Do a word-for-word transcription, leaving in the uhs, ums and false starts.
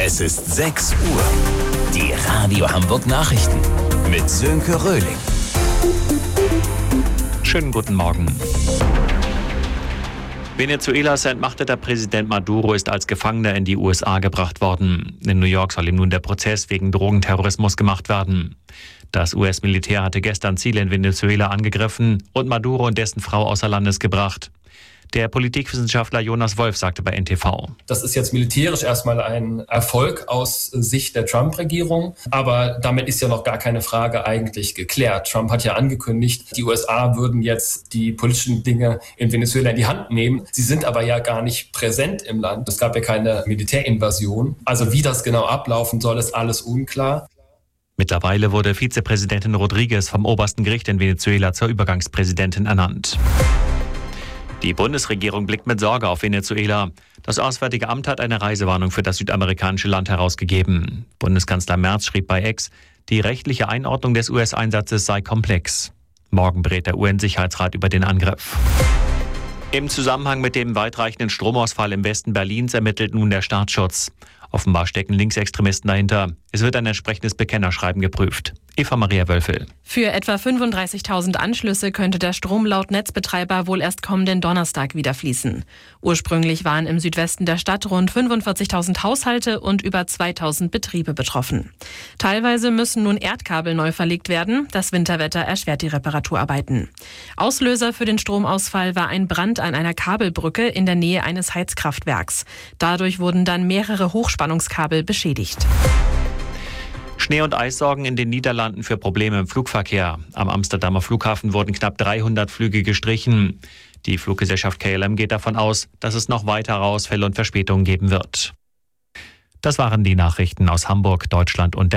Es ist sechs Uhr. Die Radio Hamburg Nachrichten mit Sönke Röhling. Schönen guten Morgen. Venezuelas entmachteter Präsident Maduro ist als Gefangener in die U S A gebracht worden. In New York soll ihm nun der Prozess wegen Drogenterrorismus gemacht werden. Das U S-Militär hatte gestern Ziele in Venezuela angegriffen und Maduro und dessen Frau außer Landes gebracht. Der Politikwissenschaftler Jonas Wolf sagte bei N T V: Das ist jetzt militärisch erstmal ein Erfolg aus Sicht der Trump-Regierung. Aber damit ist ja noch gar keine Frage eigentlich geklärt. Trump hat ja angekündigt, die U S A würden jetzt die politischen Dinge in Venezuela in die Hand nehmen. Sie sind aber ja gar nicht präsent im Land. Es gab ja keine Militärinvasion. Also wie das genau ablaufen soll, ist alles unklar. Mittlerweile wurde Vizepräsidentin Rodriguez vom obersten Gericht in Venezuela zur Übergangspräsidentin ernannt. Die Bundesregierung blickt mit Sorge auf Venezuela. Das Auswärtige Amt hat eine Reisewarnung für das südamerikanische Land herausgegeben. Bundeskanzler Merz schrieb bei X, die rechtliche Einordnung des U S-Einsatzes sei komplex. Morgen berät der U N-Sicherheitsrat über den Angriff. Im Zusammenhang mit dem weitreichenden Stromausfall im Westen Berlins ermittelt nun der Staatsschutz. Offenbar stecken Linksextremisten dahinter. Es wird ein entsprechendes Bekennerschreiben geprüft. Eva Maria Wölfel. Für etwa fünfunddreißigtausend Anschlüsse könnte der Strom laut Netzbetreiber wohl erst kommenden Donnerstag wieder fließen. Ursprünglich waren im Südwesten der Stadt rund fünfundvierzigtausend Haushalte und über zweitausend Betriebe betroffen. Teilweise müssen nun Erdkabel neu verlegt werden. Das Winterwetter erschwert die Reparaturarbeiten. Auslöser für den Stromausfall war ein Brand an einer Kabelbrücke in der Nähe eines Heizkraftwerks. Dadurch wurden dann mehrere Hochspannungskabel beschädigt. Schnee und Eis sorgen in den Niederlanden für Probleme im Flugverkehr. Am Amsterdamer Flughafen wurden knapp dreihundert Flüge gestrichen. Die Fluggesellschaft K L M geht davon aus, dass es noch weitere Ausfälle und Verspätungen geben wird. Das waren die Nachrichten aus Hamburg, Deutschland und der